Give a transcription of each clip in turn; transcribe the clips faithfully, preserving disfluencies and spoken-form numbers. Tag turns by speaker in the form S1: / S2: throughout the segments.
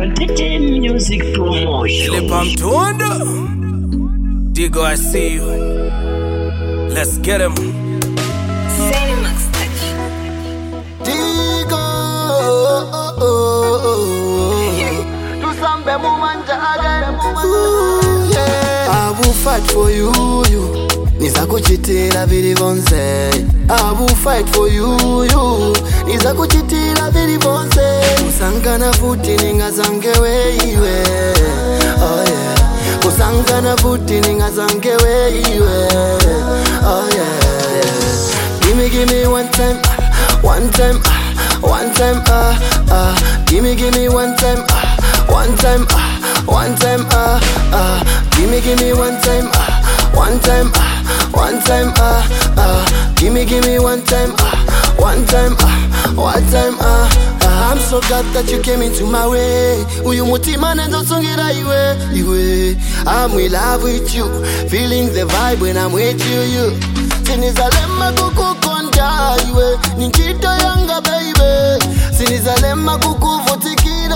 S1: Katete Music Promotion.
S2: Philip Amtunda, Digo, I see you. Let's get him.
S3: Digo, do some bemumanja again. I will fight for you, you. Nizakuchitira viri vonse. I will fight for you, you. Nizakuchitira viri vonse. Kusangana futi ningazangewe iwe. Oh yeah. Kusangana futi ningazangewe iwe. Oh yeah. Gimme, gimme one time, one time, one time, ah, ah. Gimme, gimme one time, one time, one time, ah, ah. Gimme, gimme one time, one time, one time, ah, ah. Gimme, gimme one time, one time, one time, ah, ah. I'm so glad that you came into my way. Uyu mutima nendo sungira iwe, iwe. I'm in love with you, feeling the vibe when I'm with you, you. Sinizalema kukukonda iwe, ninjito yanga baby. Sinizalema kukuvutikira.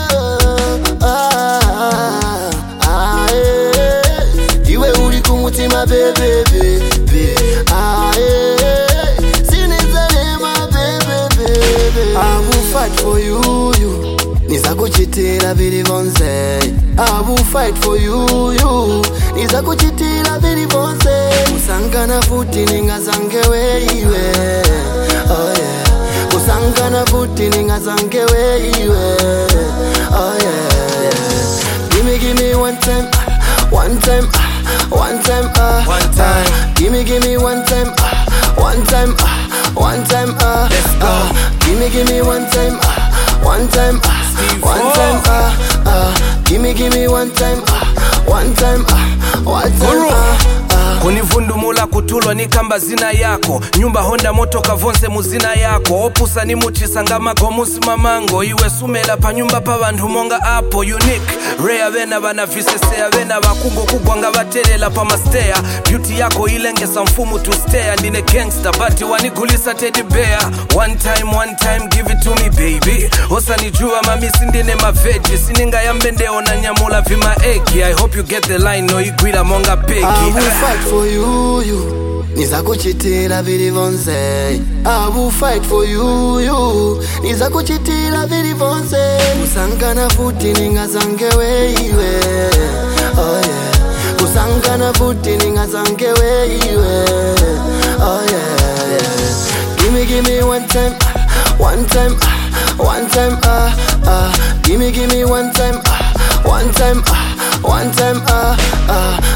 S3: Ah, ah, ah, eh. Iwe uri kumutima baby, baby. Ah, eh. Sinizalema baby, baby. I will fight for you, you. Nizakuchitira viri vonse. I will fight for you, you. Nizakuchitira viri vonse. Kusangana futi ningazangewe iwe. Oh yeah. Kusangana futi ningazangewe iwe. Oh yeah. Gimme, gimme one time, one time, one time, ah.
S2: One time.
S3: Uh, gimme, gimme one time, one time, one time, ah.
S2: Let's go.
S3: Uh, gimme, gimme one time, one time, one time, ah. Uh, gimme, gimme one time, one time, one time, ah.
S2: Kunivundumula kutulwa ni kamba zina yako. Nyumba Honda moto kavonse muzina yako. Opusa ni muchisanga magomusi mamango. Iwe sumela pa nyumba pa bantu monga apo. Unique, rare vena vana visesea. Vena vakungo kubwanga vatelela pa mastea. Beauty yako ilengesa mfumu to stare. Ndine gangster bati wanigulisa teddy bear. One time, one time, give it to me baby. Osa nijua mami sindine maveji. Sininga ya mbendeo na nyamula vima eki. I hope you get the line no igwila monga peki.
S3: I will fight for you, you. Nizakuchitira viri vonse. I will fight for you, you. Nizakuchitira viri vonse. Kusangana futi ningazangewe iwe. Oh yeah. Kusangana futi ningazangewe iwe. Oh yeah. Gimme, gimme one time, one time, one time, ah, ah. Gimme, gimme one time, one time, one time, ah, ah.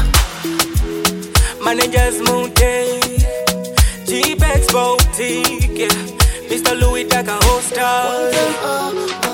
S4: Managers Mountain, G-Bex Boutique, yeah. Mister Louis Taka Hostel.